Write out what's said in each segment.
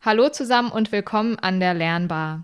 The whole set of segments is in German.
Hallo zusammen und willkommen an der Lernbar.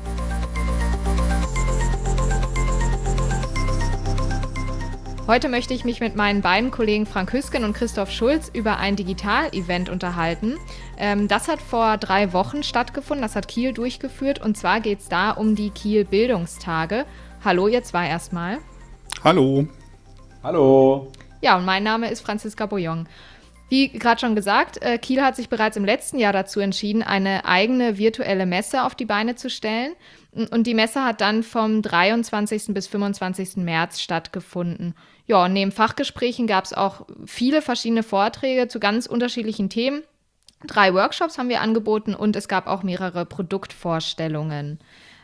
Heute möchte ich mich mit meinen beiden Kollegen Frank Hüsken und Christoph Schulz über ein Digital-Event unterhalten. Das hat vor 3 Wochen stattgefunden, das hat Kiel durchgeführt und zwar geht es da um die Kiel Bildungstage. Hallo ihr zwei erstmal. Hallo. Hallo. Ja, und mein Name ist Franziska Bouillon. Wie gerade schon gesagt, Kiel hat sich bereits im letzten Jahr dazu entschieden, eine eigene virtuelle Messe auf die Beine zu stellen. Und die Messe hat dann vom 23. bis 25. März stattgefunden. Ja, und neben Fachgesprächen gab es auch viele verschiedene Vorträge zu ganz unterschiedlichen Themen. 3 Workshops haben wir angeboten und es gab auch mehrere Produktvorstellungen.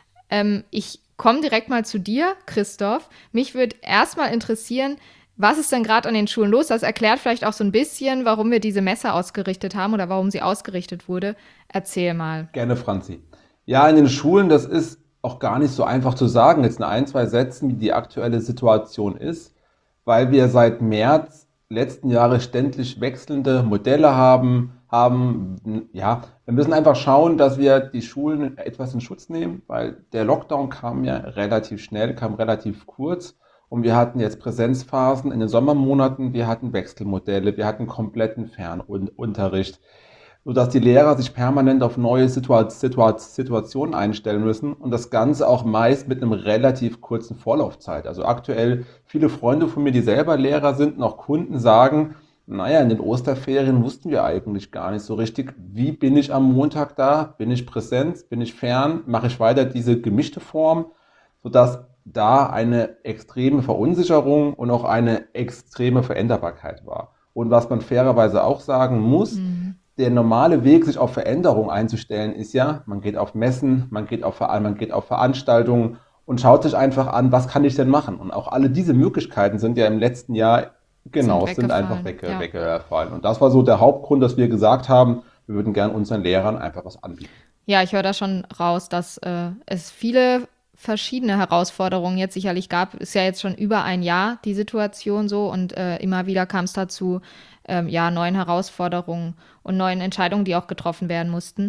Ich komme direkt mal zu dir, Christoph. Mich würde erstmal interessieren, was ist denn gerade an den Schulen los? Das erklärt vielleicht auch so ein bisschen, warum wir diese Messe ausgerichtet haben oder warum sie ausgerichtet wurde. Erzähl mal. Gerne, Franzi. Ja, in den Schulen, das ist auch gar nicht so einfach zu sagen, jetzt in 2 Sätzen, wie die aktuelle Situation ist, weil wir seit März letzten Jahres ständig wechselnde Modelle haben. Ja, wir müssen einfach schauen, dass wir die Schulen etwas in Schutz nehmen, weil der Lockdown kam ja relativ schnell, kam relativ kurz. Und wir hatten jetzt Präsenzphasen in den Sommermonaten, wir hatten Wechselmodelle, wir hatten kompletten Fernunterricht, sodass die Lehrer sich permanent auf neue Situationen einstellen müssen und das Ganze auch meist mit einem relativ kurzen Vorlaufzeit. Also aktuell viele Freunde von mir, die selber Lehrer sind und auch Kunden sagen, naja, in den Osterferien wussten wir eigentlich gar nicht so richtig, wie bin ich am Montag da, bin ich präsent, bin ich fern, mache ich weiter diese gemischte Form, sodass da eine extreme Verunsicherung und auch eine extreme Veränderbarkeit war. Und was man fairerweise auch sagen muss, der normale Weg, sich auf Veränderung einzustellen, ist ja, man geht auf Messen, man geht auf Veranstaltungen und schaut sich einfach an, was kann ich denn machen? Und auch alle diese Möglichkeiten sind ja im letzten Jahr, genau, sind einfach weggefallen. Und das war so der Hauptgrund, dass wir gesagt haben, wir würden gern unseren Lehrern einfach was anbieten. Ja, ich höre da schon raus, dass es viele verschiedene Herausforderungen jetzt sicherlich gab. Ist ja jetzt schon über ein Jahr die Situation so und immer wieder kam es dazu, neuen Herausforderungen und neuen Entscheidungen, die auch getroffen werden mussten.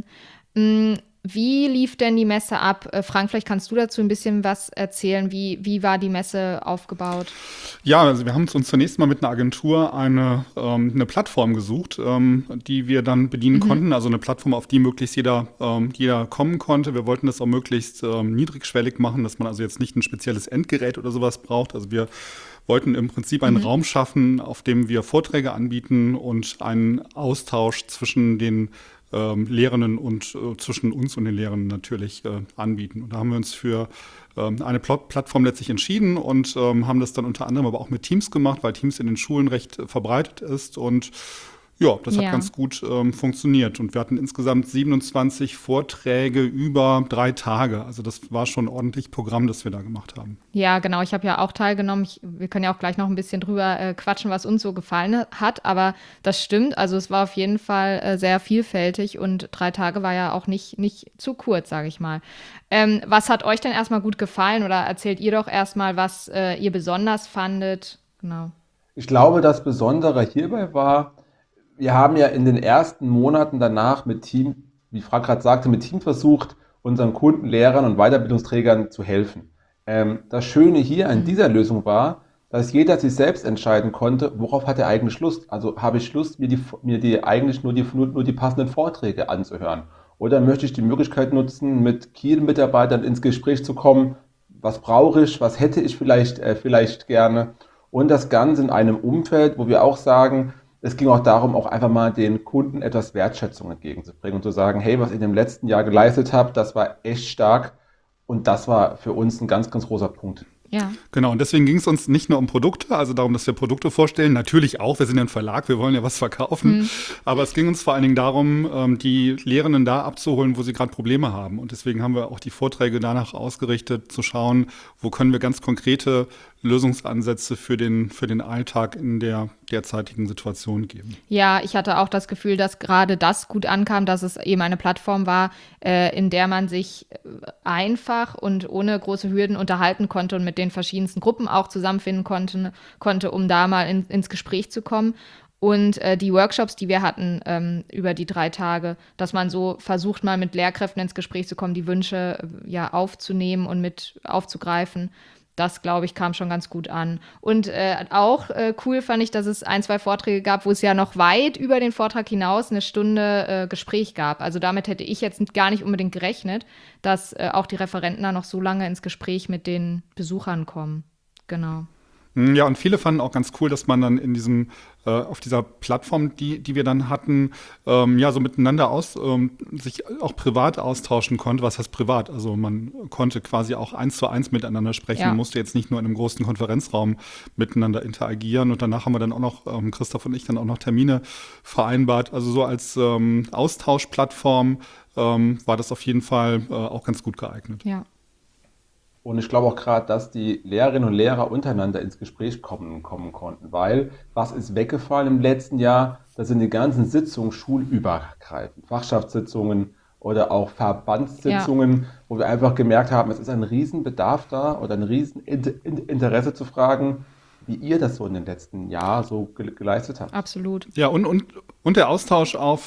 Wie lief denn die Messe ab? Frank, vielleicht kannst du dazu ein bisschen was erzählen. Wie war die Messe aufgebaut? Ja, also wir haben uns zunächst mal mit einer Agentur eine Plattform gesucht, die wir dann bedienen konnten. Also eine Plattform, auf die möglichst jeder kommen konnte. Wir wollten das auch möglichst niedrigschwellig machen, dass man also jetzt nicht ein spezielles Endgerät oder sowas braucht. Also wir wollten im Prinzip einen Raum schaffen, auf dem wir Vorträge anbieten und einen Austausch zwischen den Lehrenden und zwischen uns und den Lehrenden natürlich anbieten. Und da haben wir uns für eine Plattform letztlich entschieden und haben das dann unter anderem aber auch mit Teams gemacht, weil Teams in den Schulen recht verbreitet ist und ja, das hat ganz gut funktioniert. Und wir hatten insgesamt 27 Vorträge über 3 Tage. Also das war schon ein ordentlich Programm, das wir da gemacht haben. Ja, genau. Ich habe ja auch teilgenommen. Wir können ja auch gleich noch ein bisschen drüber quatschen, was uns so gefallen hat. Aber das stimmt. Also es war auf jeden Fall sehr vielfältig und 3 Tage war ja auch nicht zu kurz, sage ich mal. Was hat euch denn erstmal gut gefallen? Oder erzählt ihr doch erstmal, was ihr besonders fandet? Genau. Ich glaube, das Besondere hierbei war, wir haben ja in den ersten Monaten danach wie Frank gerade sagte, mit Team versucht, unseren Kunden, Lehrern und Weiterbildungsträgern zu helfen. Das Schöne hier an dieser Lösung war, dass jeder sich selbst entscheiden konnte, worauf hat er eigentlich Lust. Also habe ich Lust, mir die eigentlich nur die passenden Vorträge anzuhören. Oder möchte ich die Möglichkeit nutzen, mit Kiel-Mitarbeitern ins Gespräch zu kommen, was brauche ich, was hätte ich vielleicht gerne. Und das Ganze in einem Umfeld, wo wir auch sagen, es ging auch darum, auch einfach mal den Kunden etwas Wertschätzung entgegenzubringen und zu sagen, hey, was ihr im letzten Jahr geleistet habt, das war echt stark und das war für uns ein ganz, ganz großer Punkt. Ja. Genau, und deswegen ging es uns nicht nur um Produkte, also darum, dass wir Produkte vorstellen. Natürlich auch, wir sind ja ein Verlag, wir wollen ja was verkaufen. Aber es ging uns vor allen Dingen darum, die Lehrenden da abzuholen, wo sie gerade Probleme haben. Und deswegen haben wir auch die Vorträge danach ausgerichtet, zu schauen, wo können wir ganz konkrete Lösungsansätze für den Alltag in der derzeitigen Situation geben. Ja, ich hatte auch das Gefühl, dass gerade das gut ankam, dass es eben eine Plattform war, in der man sich einfach und ohne große Hürden unterhalten konnte und mit den verschiedensten Gruppen auch zusammenfinden konnte, um da mal ins Gespräch zu kommen. Und die Workshops, die wir hatten über die 3 Tage, dass man so versucht, mal mit Lehrkräften ins Gespräch zu kommen, die Wünsche aufzunehmen und mit aufzugreifen. Das, glaube ich, kam schon ganz gut an. Und auch cool fand ich, dass es 1, 2 Vorträge gab, wo es ja noch weit über den Vortrag hinaus eine Stunde Gespräch gab. Also damit hätte ich jetzt gar nicht unbedingt gerechnet, dass auch die Referenten da noch so lange ins Gespräch mit den Besuchern kommen. Genau. Ja, und viele fanden auch ganz cool, dass man dann in diesem, auf dieser Plattform, die wir dann hatten, so miteinander sich auch privat austauschen konnte. Was heißt privat? Also man konnte quasi auch 1:1 miteinander sprechen, musste jetzt nicht nur in einem großen Konferenzraum miteinander interagieren. Und danach haben wir dann auch noch, Christoph und ich, dann auch noch Termine vereinbart. Also so als Austauschplattform war das auf jeden Fall auch ganz gut geeignet. Ja. Und ich glaube auch gerade, dass die Lehrerinnen und Lehrer untereinander ins Gespräch kommen konnten, weil was ist weggefallen im letzten Jahr? Das sind die ganzen Sitzungen schulübergreifend, Fachschaftssitzungen oder auch Verbandssitzungen, wo wir einfach gemerkt haben, es ist ein Riesenbedarf da oder ein Rieseninteresse zu fragen, wie ihr das so in den letzten Jahren so geleistet habt. Absolut. Ja, und der Austausch auf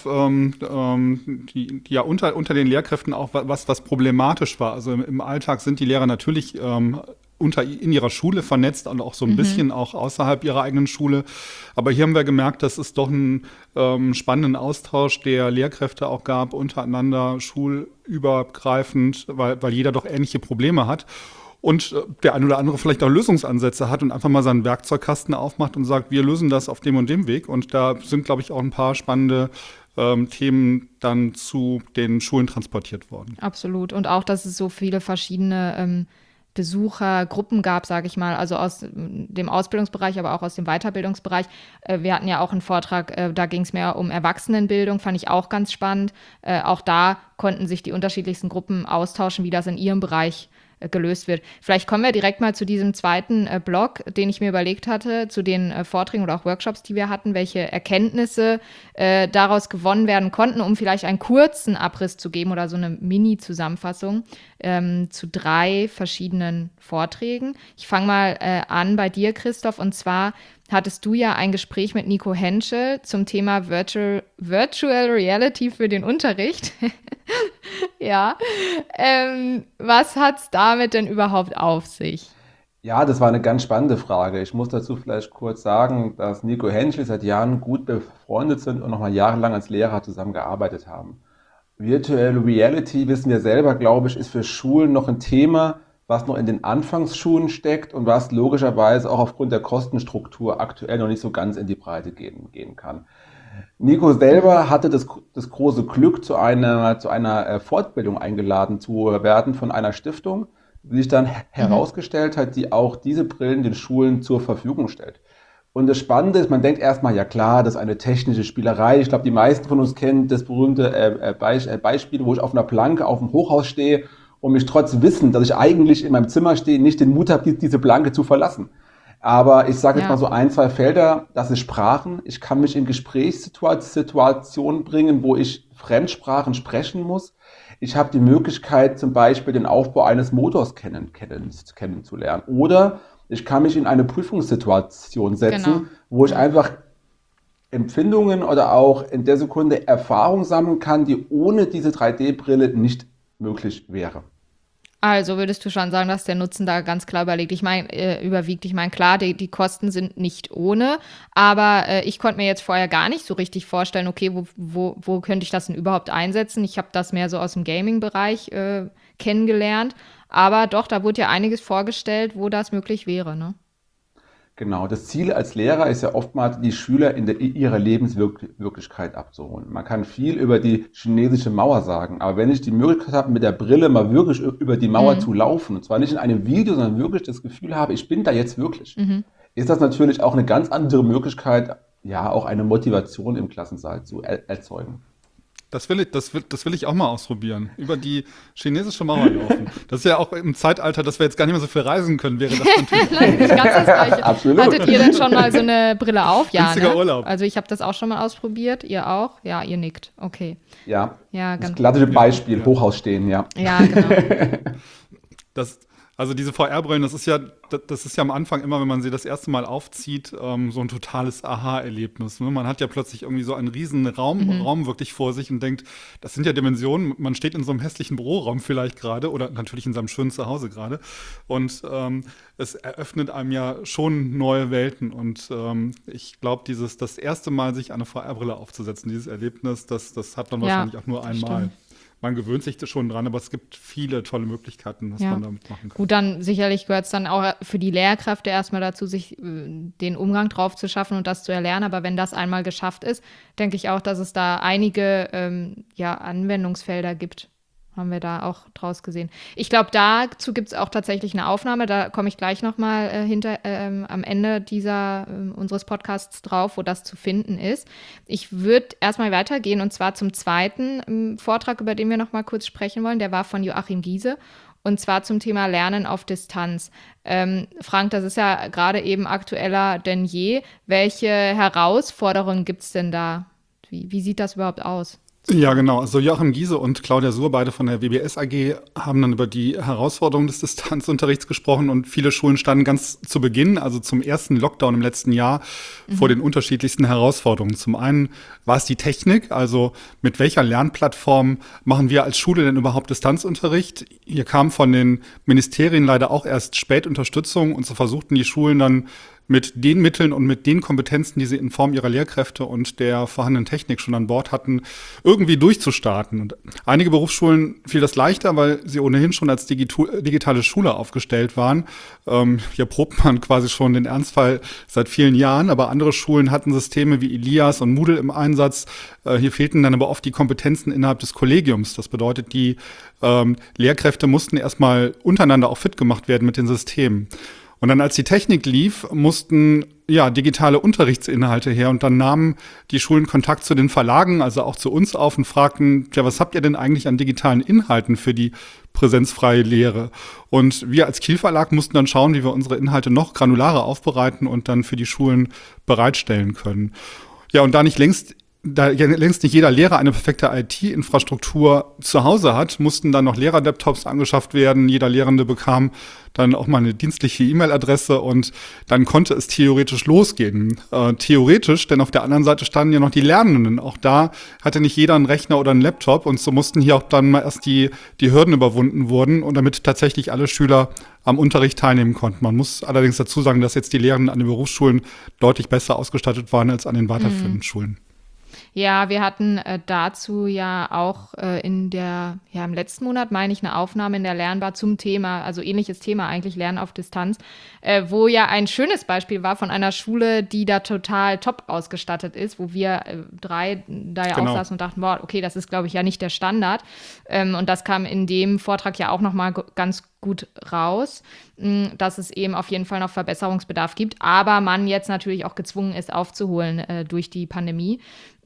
unter den Lehrkräften auch, was problematisch war. Also im Alltag sind die Lehrer natürlich in ihrer Schule vernetzt und auch so ein bisschen auch außerhalb ihrer eigenen Schule. Aber hier haben wir gemerkt, dass es doch einen spannenden Austausch der Lehrkräfte auch gab, untereinander schulübergreifend, weil jeder doch ähnliche Probleme hat. Und der ein oder andere vielleicht auch Lösungsansätze hat und einfach mal seinen Werkzeugkasten aufmacht und sagt, wir lösen das auf dem und dem Weg. Und da sind, glaube ich, auch ein paar spannende Themen dann zu den Schulen transportiert worden. Absolut. Und auch, dass es so viele verschiedene Besuchergruppen gab, sage ich mal, also aus dem Ausbildungsbereich, aber auch aus dem Weiterbildungsbereich. Wir hatten ja auch einen Vortrag, da ging es mehr um Erwachsenenbildung, fand ich auch ganz spannend. Auch da konnten sich die unterschiedlichsten Gruppen austauschen, wie das in ihrem Bereich gelöst wird. Vielleicht kommen wir direkt mal zu diesem zweiten Block, den ich mir überlegt hatte, zu den Vorträgen oder auch Workshops, die wir hatten, welche Erkenntnisse daraus gewonnen werden konnten, um vielleicht einen kurzen Abriss zu geben oder so eine Mini-Zusammenfassung zu 3 verschiedenen Vorträgen. Ich fange mal an bei dir, Christoph, und zwar hattest du ja ein Gespräch mit Nico Henschel zum Thema Virtual Reality für den Unterricht. Ja. Was hat es damit denn überhaupt auf sich? Ja, das war eine ganz spannende Frage. Ich muss dazu vielleicht kurz sagen, dass Nico Henschel seit Jahren gut befreundet sind und nochmal jahrelang als Lehrer zusammengearbeitet haben. Virtual Reality, wissen wir selber, glaube ich, ist für Schulen noch ein Thema, was noch in den Anfangsschulen steckt und was logischerweise auch aufgrund der Kostenstruktur aktuell noch nicht so ganz in die Breite gehen kann. Nico selber hatte das große Glück, zu einer Fortbildung eingeladen zu werden von einer Stiftung, die sich dann herausgestellt hat, die auch diese Brillen den Schulen zur Verfügung stellt. Und das Spannende ist, man denkt erstmal, ja klar, das ist eine technische Spielerei. Ich glaube, die meisten von uns kennen das berühmte Beispiel, wo ich auf einer Planke auf dem Hochhaus stehe und mich trotz Wissen, dass ich eigentlich in meinem Zimmer stehe, nicht den Mut habe, diese Planke zu verlassen. Aber ich sage jetzt mal so 1, 2 Felder, das ist Sprachen. Ich kann mich in Gesprächssituationen bringen, wo ich Fremdsprachen sprechen muss. Ich habe die Möglichkeit, zum Beispiel den Aufbau eines Motors kennenzulernen. Oder ich kann mich in eine Prüfungssituation setzen, wo ich einfach Empfindungen oder auch in der Sekunde Erfahrung sammeln kann, die ohne diese 3D-Brille nicht möglich wäre. Also würdest du schon sagen, dass der Nutzen da ganz klar überwiegt? Ich meine, klar, die Kosten sind nicht ohne, aber ich konnte mir jetzt vorher gar nicht so richtig vorstellen, okay, wo könnte ich das denn überhaupt einsetzen? Ich habe das mehr so aus dem Gaming-Bereich kennengelernt, aber doch, da wurde ja einiges vorgestellt, wo das möglich wäre, ne? Genau, das Ziel als Lehrer ist ja oftmals, die Schüler in ihrer Lebenswirklichkeit abzuholen. Man kann viel über die chinesische Mauer sagen, aber wenn ich die Möglichkeit habe, mit der Brille mal wirklich über die Mauer zu laufen, und zwar nicht in einem Video, sondern wirklich das Gefühl habe, ich bin da jetzt wirklich, ist das natürlich auch eine ganz andere Möglichkeit, ja, auch eine Motivation im Klassensaal zu erzeugen. Das will ich auch mal ausprobieren. Über die chinesische Mauer laufen. Das ist ja auch im Zeitalter, dass wir jetzt gar nicht mehr so viel reisen können, wäre das natürlich. Nicht ganz das Gleiche. Absolut. Hattet ihr denn schon mal so eine Brille auf? Ja, günstiger Urlaub. Also ich habe das auch schon mal ausprobiert. Ihr auch? Ja, ihr nickt. Okay. Ja, Ja, das ganz klassische Beispiel, Hochhaus stehen, ja. Ja, genau. Also diese VR-Brillen, das ist ja am Anfang immer, wenn man sie das erste Mal aufzieht, so ein totales Aha-Erlebnis. Ne? Man hat ja plötzlich irgendwie so einen riesen Raum wirklich vor sich und denkt, das sind ja Dimensionen. Man steht in so einem hässlichen Büroraum vielleicht gerade oder natürlich in seinem schönen Zuhause gerade. Und es eröffnet einem ja schon neue Welten. Und ich glaube, das erste Mal sich eine VR-Brille aufzusetzen, dieses Erlebnis, das hat man wahrscheinlich auch nur einmal. Stimmt. Man gewöhnt sich da schon dran, aber es gibt viele tolle Möglichkeiten, was man damit machen kann. Gut, dann sicherlich gehört es dann auch für die Lehrkräfte erstmal dazu, sich den Umgang drauf zu schaffen und das zu erlernen. Aber wenn das einmal geschafft ist, denke ich auch, dass es da einige Anwendungsfelder gibt. Haben wir da auch draus gesehen. Ich glaube, dazu gibt es auch tatsächlich eine Aufnahme. Da komme ich gleich nochmal am Ende unseres Podcasts drauf, wo das zu finden ist. Ich würde erstmal weitergehen und zwar zum zweiten Vortrag, über den wir nochmal kurz sprechen wollen. Der war von Joachim Giese und zwar zum Thema Lernen auf Distanz. Frank, das ist ja gerade eben aktueller denn je. Welche Herausforderungen gibt es denn da? Wie sieht das überhaupt aus? Ja, genau. Also Joachim Giese und Claudia Suhr, beide von der WBS AG, haben dann über die Herausforderungen des Distanzunterrichts gesprochen und viele Schulen standen ganz zu Beginn, also zum ersten Lockdown im letzten Jahr, vor den unterschiedlichsten Herausforderungen. Zum einen war es die Technik, also mit welcher Lernplattform machen wir als Schule denn überhaupt Distanzunterricht? Hier kam von den Ministerien leider auch erst spät Unterstützung und so versuchten die Schulen dann mit den Mitteln und mit den Kompetenzen, die sie in Form ihrer Lehrkräfte und der vorhandenen Technik schon an Bord hatten, irgendwie durchzustarten. Und einige Berufsschulen fiel das leichter, weil sie ohnehin schon als digitale Schule aufgestellt waren. Hier probt man quasi schon den Ernstfall seit vielen Jahren, aber andere Schulen hatten Systeme wie Elias und Moodle im Einsatz. Hier fehlten dann aber oft die Kompetenzen innerhalb des Kollegiums. Das bedeutet, die Lehrkräfte mussten erstmal untereinander auch fit gemacht werden mit den Systemen. Und dann, als die Technik lief, mussten digitale Unterrichtsinhalte her und dann nahmen die Schulen Kontakt zu den Verlagen, also auch zu uns auf und fragten, was habt ihr denn eigentlich an digitalen Inhalten für die präsenzfreie Lehre? Und wir als Kiel Verlag mussten dann schauen, wie wir unsere Inhalte noch granularer aufbereiten und dann für die Schulen bereitstellen können. Ja, und da längst nicht jeder Lehrer eine perfekte IT-Infrastruktur zu Hause hat, mussten dann noch Lehrer-Laptops angeschafft werden. Jeder Lehrende bekam dann auch mal eine dienstliche E-Mail-Adresse und dann konnte es theoretisch losgehen. Theoretisch, denn auf der anderen Seite standen ja noch die Lernenden. Auch da hatte nicht jeder einen Rechner oder einen Laptop und so mussten hier auch dann mal erst die Hürden überwunden wurden und damit tatsächlich alle Schüler am Unterricht teilnehmen konnten. Man muss allerdings dazu sagen, dass jetzt die Lehrenden an den Berufsschulen deutlich besser ausgestattet waren als an den weiterführenden Schulen. Ja, wir hatten dazu ja auch im letzten Monat, meine ich, eine Aufnahme in der Lernbar zum Thema, also ähnliches Thema eigentlich, Lernen auf Distanz, wo ja ein schönes Beispiel war von einer Schule, die da total top ausgestattet ist, wo wir drei da ja auch saßen und dachten, boah, okay, das ist, glaube ich, ja nicht der Standard. Und das kam in dem Vortrag ja auch nochmal ganz gut raus, dass es eben auf jeden Fall noch Verbesserungsbedarf gibt, aber man jetzt natürlich auch gezwungen ist, aufzuholen durch die Pandemie.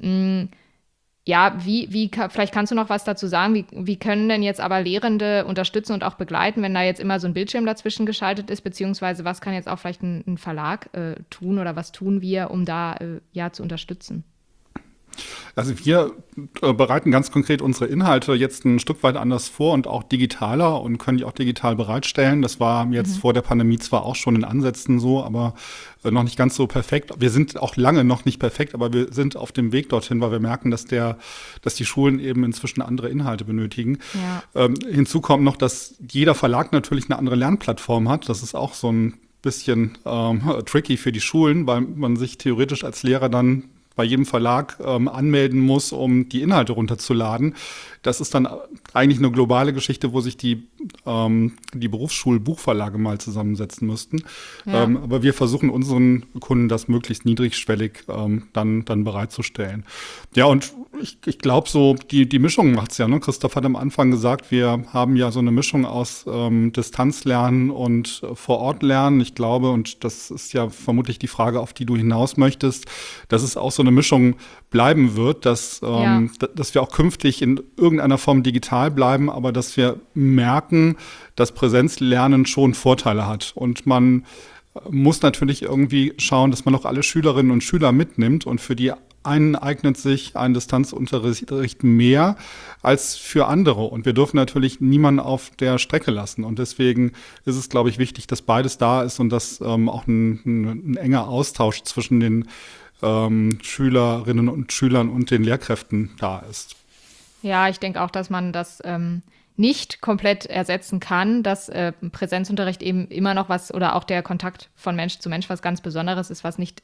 Ja, vielleicht kannst du noch was dazu sagen, wie können denn jetzt aber Lehrende unterstützen und auch begleiten, wenn da jetzt immer so ein Bildschirm dazwischen geschaltet ist, beziehungsweise was kann jetzt auch vielleicht ein Verlag tun oder was tun wir, um da zu unterstützen? Also wir bereiten ganz konkret unsere Inhalte jetzt ein Stück weit anders vor und auch digitaler und können die auch digital bereitstellen. Das war jetzt vor der Pandemie zwar auch schon in Ansätzen so, aber noch nicht ganz so perfekt. Wir sind auch lange noch nicht perfekt, aber wir sind auf dem Weg dorthin, weil wir merken, dass die Schulen eben inzwischen andere Inhalte benötigen. Ja. Hinzu kommt noch, dass jeder Verlag natürlich eine andere Lernplattform hat. Das ist auch so ein bisschen tricky für die Schulen, weil man sich theoretisch als Lehrer dann bei jedem Verlag anmelden muss, um die Inhalte runterzuladen. Das ist dann eigentlich eine globale Geschichte, wo sich die Berufsschulbuchverlage mal zusammensetzen müssten. Ja. Aber wir versuchen unseren Kunden das möglichst niedrigschwellig dann bereitzustellen. Ja, und ich glaube so, die Mischung macht's ja. Ne? Christoph hat am Anfang gesagt, wir haben ja so eine Mischung aus Distanzlernen und Vor-Ort-Lernen. Ich glaube, und das ist ja vermutlich die Frage, auf die du hinaus möchtest, dass es auch so eine Mischung bleiben wird, dass wir auch künftig in irgendeiner Form digital bleiben, aber dass wir merken, dass Präsenzlernen schon Vorteile hat. Und man muss natürlich irgendwie schauen, dass man auch alle Schülerinnen und Schüler mitnimmt und für die einen eignet sich ein Distanzunterricht mehr als für andere. Und wir dürfen natürlich niemanden auf der Strecke lassen. Und deswegen ist es, glaube ich, wichtig, dass beides da ist und dass auch ein enger Austausch zwischen den Schülerinnen und Schülern und den Lehrkräften da ist. Ja, ich denke auch, dass man das nicht komplett ersetzen kann, dass Präsenzunterricht eben immer noch was oder auch der Kontakt von Mensch zu Mensch was ganz Besonderes ist, was nicht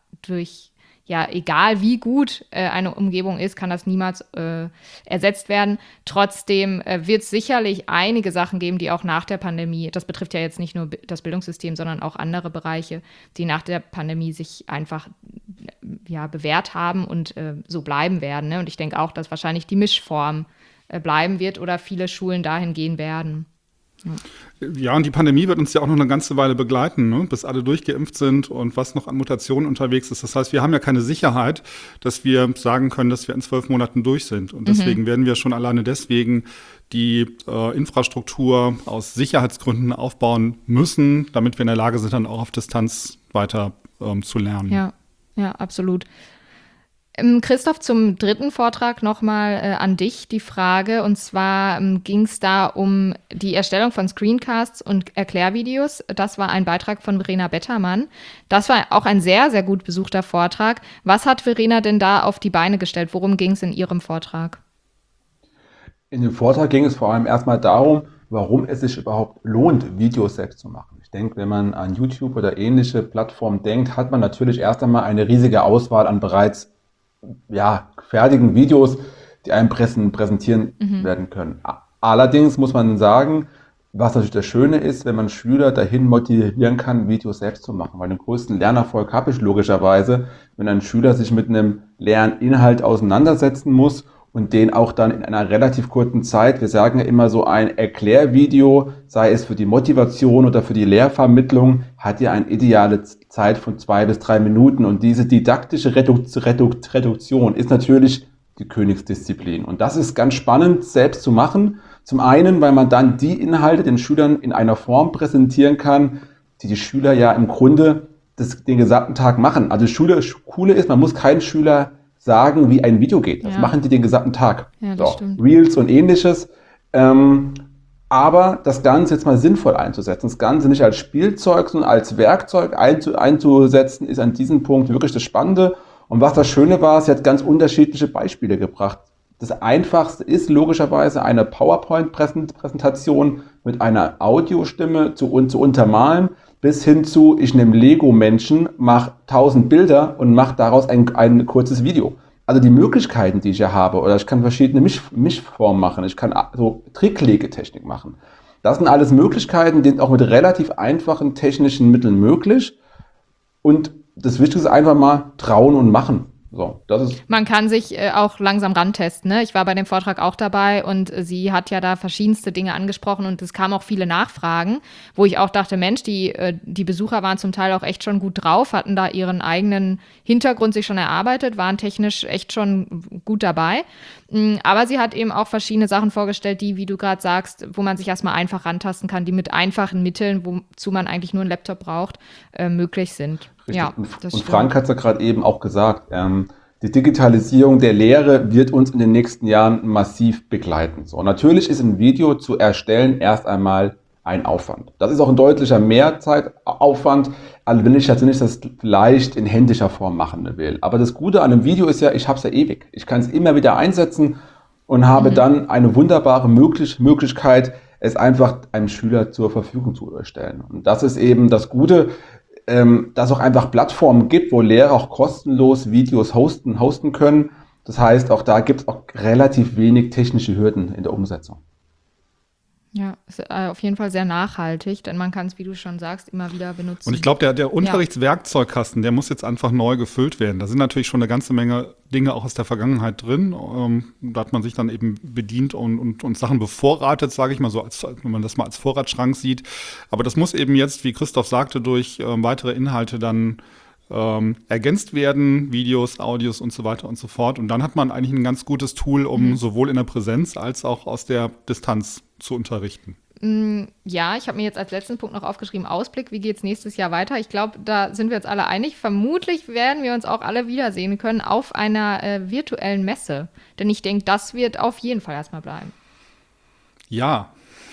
egal wie gut eine Umgebung ist, kann das niemals ersetzt werden. Trotzdem wird es sicherlich einige Sachen geben, die auch nach der Pandemie, das betrifft ja jetzt nicht nur das Bildungssystem, sondern auch andere Bereiche, die nach der Pandemie sich einfach bewährt haben und so bleiben werden. Ne? Und ich denke auch, dass wahrscheinlich die Mischform bleiben wird oder viele Schulen dahin gehen werden. Ja, und die Pandemie wird uns ja auch noch eine ganze Weile begleiten, ne? Bis alle durchgeimpft sind und was noch an Mutationen unterwegs ist. Das heißt, wir haben ja keine Sicherheit, dass wir sagen können, dass wir in 12 Monaten durch sind. Und deswegen werden wir schon alleine deswegen die Infrastruktur aus Sicherheitsgründen aufbauen müssen, damit wir in der Lage sind, dann auch auf Distanz weiter zu lernen. Ja, absolut. Christoph, zum dritten Vortrag nochmal an dich die Frage. Und zwar ging es da um die Erstellung von Screencasts und Erklärvideos. Das war ein Beitrag von Verena Bettermann. Das war auch ein sehr, sehr gut besuchter Vortrag. Was hat Verena denn da auf die Beine gestellt? Worum ging es in ihrem Vortrag? In dem Vortrag ging es vor allem erstmal darum, warum es sich überhaupt lohnt, Videos selbst zu machen. Ich denke, wenn man an YouTube oder ähnliche Plattformen denkt, hat man natürlich erst einmal eine riesige Auswahl an bereits fertigen Videos, die einem präsentieren werden können. Allerdings muss man sagen, was natürlich das Schöne ist, wenn man Schüler dahin motivieren kann, Videos selbst zu machen. Weil den größten Lernerfolg habe ich logischerweise, wenn ein Schüler sich mit einem Lerninhalt auseinandersetzen muss und den auch dann in einer relativ kurzen Zeit, wir sagen ja immer so ein Erklärvideo, sei es für die Motivation oder für die Lehrvermittlung, hat ja eine ideale Zeit von 2 bis 3 Minuten. Und diese didaktische Reduktion ist natürlich die Königsdisziplin. Und das ist ganz spannend, selbst zu machen. Zum einen, weil man dann die Inhalte den Schülern in einer Form präsentieren kann, die die Schüler ja im Grunde den gesamten Tag machen. Also das Coole ist, man muss keinen Schüler sagen, wie ein Video geht. Das machen die den gesamten Tag. Ja, das stimmt. Reels und ähnliches. Aber das Ganze jetzt mal sinnvoll einzusetzen, das Ganze nicht als Spielzeug, sondern als Werkzeug einzusetzen, ist an diesem Punkt wirklich das Spannende. Und was das Schöne war, sie hat ganz unterschiedliche Beispiele gebracht. Das Einfachste ist logischerweise eine PowerPoint-Präsentation mit einer Audiostimme zu untermalen, bis hin zu, ich nehme Lego-Menschen, mache 1000 Bilder und mache daraus ein kurzes Video. Also die Möglichkeiten, die ich ja habe, oder ich kann verschiedene Mischformen machen, ich kann so Tricklegetechnik machen. Das sind alles Möglichkeiten, die sind auch mit relativ einfachen technischen Mitteln möglich. Und das Wichtigste ist einfach mal trauen und machen. So, das ist Man kann sich auch langsam rantesten. Ne? Ich war bei dem Vortrag auch dabei und sie hat ja da verschiedenste Dinge angesprochen und es kamen auch viele Nachfragen, wo ich auch dachte, Mensch, die Besucher waren zum Teil auch echt schon gut drauf, hatten da ihren eigenen Hintergrund sich schon erarbeitet, waren technisch echt schon gut dabei. Aber sie hat eben auch verschiedene Sachen vorgestellt, die, wie du gerade sagst, wo man sich erstmal einfach rantasten kann, die mit einfachen Mitteln, wozu man eigentlich nur einen Laptop braucht, möglich sind. richtig. Ja, Und das stimmt. Frank hat es ja gerade eben auch gesagt, die Digitalisierung der Lehre wird uns in den nächsten Jahren massiv begleiten. So, natürlich ist ein Video zu erstellen erst einmal ein Aufwand. Das ist auch ein deutlicher Mehrzeitaufwand, also wenn ich jetzt nicht das leicht in händischer Form machen will. Aber das Gute an einem Video ist ja, ich habe es ja ewig. Ich kann es immer wieder einsetzen und habe dann eine wunderbare Möglichkeit, es einfach einem Schüler zur Verfügung zu stellen. Und das ist eben das Gute, dass es auch einfach Plattformen gibt, wo Lehrer auch kostenlos Videos hosten können. Das heißt, auch da gibt es auch relativ wenig technische Hürden in der Umsetzung. Ja, ist auf jeden Fall sehr nachhaltig, denn man kann es, wie du schon sagst, immer wieder benutzen. Und ich glaube, der Unterrichtswerkzeugkasten, der muss jetzt einfach neu gefüllt werden. Da sind natürlich schon eine ganze Menge Dinge auch aus der Vergangenheit drin. Da hat man sich dann eben bedient und Sachen bevorratet, sage ich mal so, wenn man das mal als Vorratsschrank sieht. Aber das muss eben jetzt, wie Christoph sagte, durch weitere Inhalte dann ergänzt werden, Videos, Audios und so weiter und so fort. Und dann hat man eigentlich ein ganz gutes Tool, um sowohl in der Präsenz als auch aus der Distanz zu unterrichten. Ja, ich habe mir jetzt als letzten Punkt noch aufgeschrieben, Ausblick, wie geht es nächstes Jahr weiter? Ich glaube, da sind wir uns alle einig. Vermutlich werden wir uns auch alle wiedersehen können auf einer virtuellen Messe. Denn ich denke, das wird auf jeden Fall erstmal bleiben. Ja.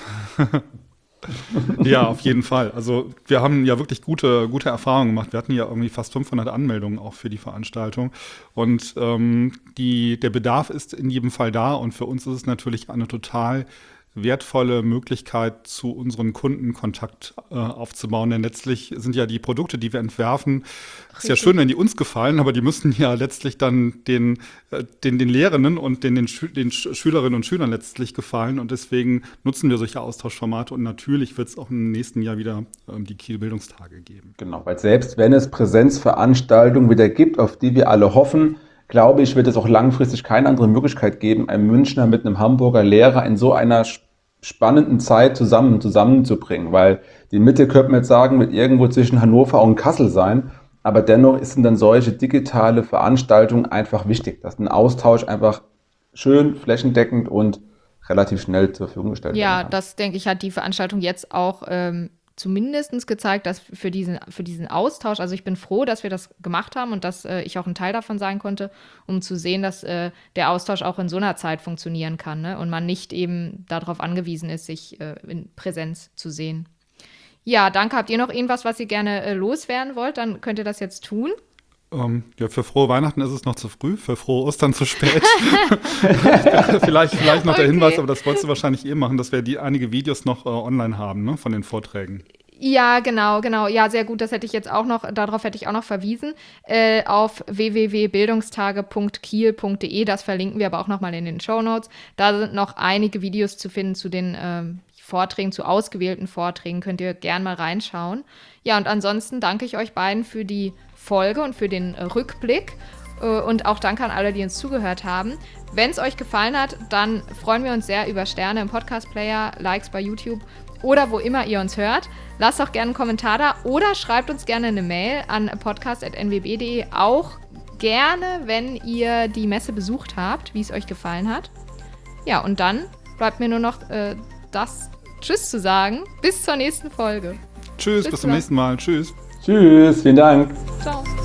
Ja, auf jeden Fall. Also wir haben ja wirklich gute Erfahrungen gemacht. Wir hatten ja irgendwie fast 500 Anmeldungen auch für die Veranstaltung. Und der Bedarf ist in jedem Fall da. Und für uns ist es natürlich eine total wertvolle Möglichkeit, zu unseren Kunden Kontakt aufzubauen. Denn letztlich sind ja die Produkte, die wir entwerfen, ist ja schön, wenn die uns gefallen, aber die müssen ja letztlich dann den Lehrenden und den Schülerinnen und Schülern letztlich gefallen. Und deswegen nutzen wir solche Austauschformate. Und natürlich wird es auch im nächsten Jahr wieder die Kiel-Bildungstage geben. Genau, weil selbst wenn es Präsenzveranstaltungen wieder gibt, auf die wir alle hoffen, glaube ich, wird es auch langfristig keine andere Möglichkeit geben, einen Münchner mit einem Hamburger Lehrer in so einer spannenden Zeit zusammenzubringen, weil die Mitte, könnte man jetzt sagen, wird irgendwo zwischen Hannover und Kassel sein, aber dennoch sind dann solche digitale Veranstaltungen einfach wichtig, dass ein Austausch einfach schön, flächendeckend und relativ schnell zur Verfügung gestellt werden kann. Ja, das, denke ich, hat die Veranstaltung jetzt auch zumindest gezeigt, dass für diesen Austausch, also ich bin froh, dass wir das gemacht haben und dass ich auch ein Teil davon sein konnte, um zu sehen, dass der Austausch auch in so einer Zeit funktionieren kann, ne? Und man nicht eben darauf angewiesen ist, sich in Präsenz zu sehen. Ja, danke. Habt ihr noch irgendwas, was ihr gerne loswerden wollt? Dann könnt ihr das jetzt tun. Ja, für frohe Weihnachten ist es noch zu früh, für frohe Ostern zu spät. Vielleicht noch der Hinweis, aber das wolltest du wahrscheinlich machen, dass wir einige Videos noch online haben, ne, von den Vorträgen. Ja, genau. Ja, sehr gut. Darauf hätte ich auch noch verwiesen. Auf www.bildungstage.kiel.de. Das verlinken wir aber auch nochmal in den Shownotes. Da sind noch einige Videos zu finden zu den Vorträgen, zu ausgewählten Vorträgen. Könnt ihr gerne mal reinschauen. Ja, und ansonsten danke ich euch beiden für die Folge und für den Rückblick. Und auch danke an alle, die uns zugehört haben. Wenn es euch gefallen hat, dann freuen wir uns sehr über Sterne im Podcast-Player, Likes bei YouTube oder wo immer ihr uns hört. Lasst auch gerne einen Kommentar da oder schreibt uns gerne eine Mail an podcast@nwb.de. Auch gerne, wenn ihr die Messe besucht habt, wie es euch gefallen hat. Ja, und dann bleibt mir nur noch Tschüss zu sagen. Bis zur nächsten Folge. Tschüss, bis zum nächsten Mal. Tschüss. Tschüss, vielen Dank. Ciao.